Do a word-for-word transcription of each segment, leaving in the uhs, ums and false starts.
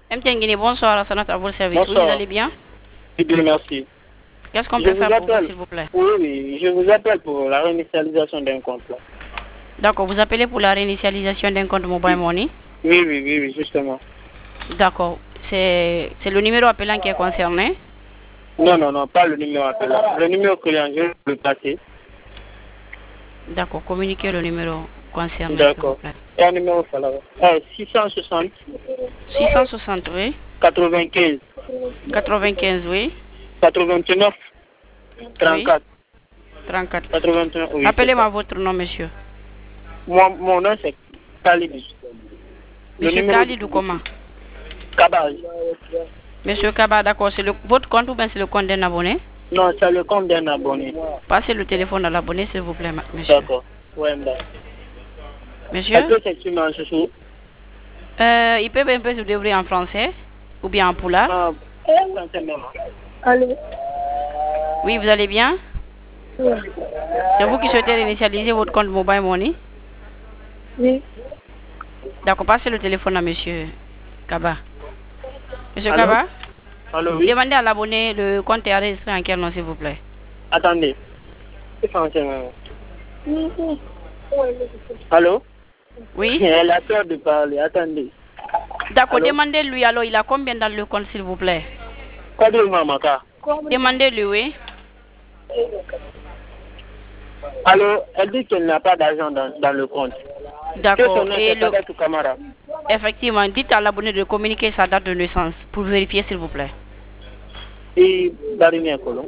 M T N Guinée, bonsoir, à à votre service. Bonsoir. Oui, vous allez bien? Oui, bien, merci. Qu'est-ce qu'on Je peut vous faire pour vous, appelle. s'il vous plaît? Oui, oui, je vous appelle pour la réinitialisation d'un compte. là. D'accord, vous appelez pour la réinitialisation d'un compte Mobile Money? Oui, oui, oui, oui, justement. D'accord, c'est c'est le numéro appelant qui est concerné? Non, non, non, pas le numéro appelant. Le numéro client, je vais le passer. D'accord, communiquez le numéro concerné, s'il vous D'accord. plaît. Et un numéro, ça là. Ah, six cent soixante, six cent soixante, oui. quatre-vingt-quinze, quatre-vingt-quinze, oui. quatre-vingt-neuf, trente-quatre. trente-quatre. quatre-vingt-un, oui. c'est Rappelez-moi ça. votre nom, monsieur. Mon, mon nom, c'est Khalid. Le Monsieur numéro Khalid ou comment? Kabal. Monsieur Kaba, d'accord, c'est le- votre compte ou bien c'est le compte d'un abonné? Non, c'est le compte d'un abonné. Passez le téléphone à l'abonné, s'il vous plaît, ma- monsieur. D'accord. Ouais, d'accord. Monsieur? Elle peut s'exprimer en chouchou. Euh, il peut un peu se débrouiller en français ou bien en poula. Ah, français même. Allô? Oui, vous allez bien? Oui. C'est vous qui souhaitez réinitialiser votre compte Mobile Money? Oui. D'accord, passez le téléphone à monsieur Kaba. Monsieur Allô? Kaba, Allô, oui. demandez à l'abonné le compte est enregistré en quel nom, s'il vous plaît? Attendez. C'est français même. Allô? Oui? Elle a peur de parler. Attendez. D'accord, Allô? demandez-lui alors, il a combien dans le compte, s'il vous plaît? Quoi de Mamaka? Demandez-lui, oui. Allô? Elle dit qu'elle n'a pas d'argent dans, dans le compte. Que D'accord, son nom, et c'est le... Kadetou Kamara. effectivement, dites à l'abonné de communiquer sa date de naissance pour vérifier, s'il vous plaît. Et Barimia Kolon.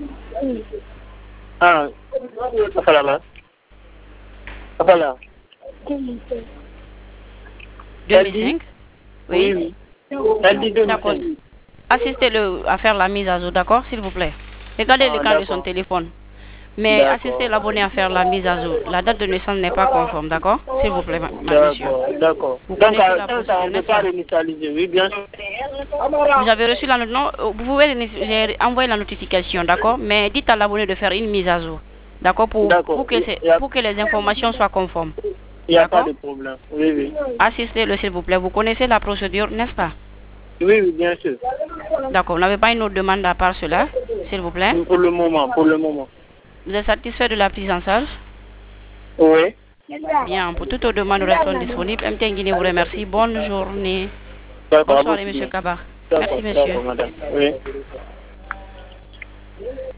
Ah, ça là-bas. Ça là. deux mille cinq? Oui, Oui. oui. Elle dit deux mille D'accord. cinq. Assistez-le à faire la mise à jour, d'accord, s'il vous plaît. Regardez Ah, l'écran de son d'accord. téléphone. Mais D'accord. assistez l'abonné à faire la mise à jour. La date de naissance n'est pas conforme, d'accord? S'il vous plaît, ma, ma- monsieur. D'accord, d'accord. Vous Donc, connaissez à la ça, on procédure, ne peut n'est-ce pas pas? réinitialiser, oui, bien sûr. Vous avez reçu la non, vous pouvez réini- j'ai envoyé la notification, d'accord? Mais dites à l'abonné de faire une mise à jour, d'accord? Pour, D'accord. pour, que c'est- Il n'y a, pour que les informations soient conformes. il y a pas D'accord? de problème. Oui, oui. Assistez-le, s'il vous plaît. Vous connaissez la procédure, n'est-ce pas? Oui, oui, bien sûr. D'accord. Vous n'avez pas une autre demande à part cela, s'il vous plaît? Pour le moment, pour le moment. Vous êtes satisfait de la prise en charge? Oui. Bien, pour toute autre demande, nous restons disponibles. M T N Guinée vous remercie. Bonne journée. D'accord, Bonsoir, à vous monsieur aussi. Kabar. D'accord, Merci, monsieur. d'accord, madame. Oui.